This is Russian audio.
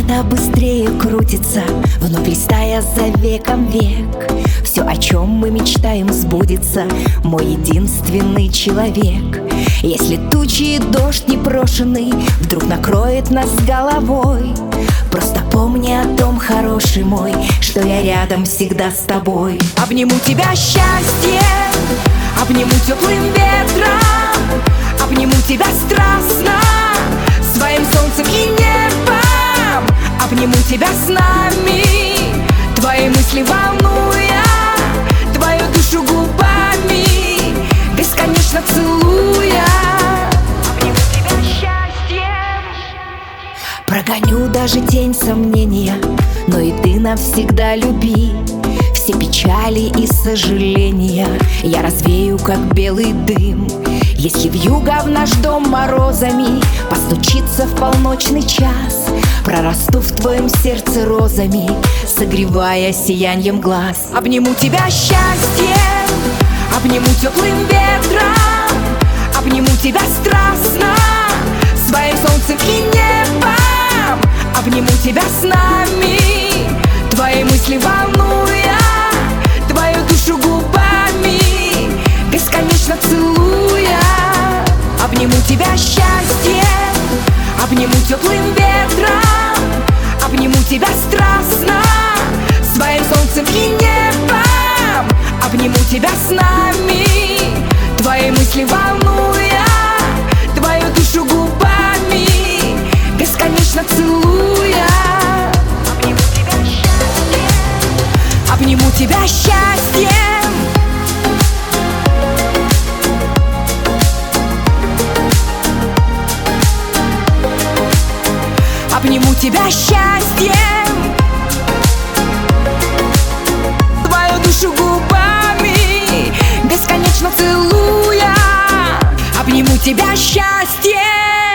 Лето быстрее крутится, вновь листая за веком век. Все, о чем мы мечтаем, сбудется, мой единственный человек. Если тучи и дождь непрошенный вдруг накроет нас головой, просто помни о том, хороший мой, что я рядом всегда с тобой. Обниму тебя счастье, обниму теплым ветром, обниму тебя страстно, своим солнцем и небом. Обниму тебя снами, твои мысли волнуя, твою душу губами, бесконечно целуя. Обниму тебя счастьем, прогоню даже тень сомнения, но и ты навсегда люби. Все печали и сожаления я развею, как белый дым. Если вьюга в наш дом морозами постучится в полночный час, прорасту в твоем сердце розами, согревая сияньем глаз. Обниму тебя счастьем, обниму теплым ветром, обниму тебя страстно, своим солнцем и небом. Обниму тебя снами, твои мысли волнуя, твою душу губами, бесконечно целуя. Обниму тебя счастьем, обниму теплым ветром, обниму тебя страстно, своим солнцем и небом. Обниму тебя снами, твои мысли волнуя, твою душу губами, бесконечно целуя. Обниму тебя счастьем, обниму тебя счастьем. Обниму тебя счастьем, твою душу губами, бесконечно целуя. Обниму тебя счастьем.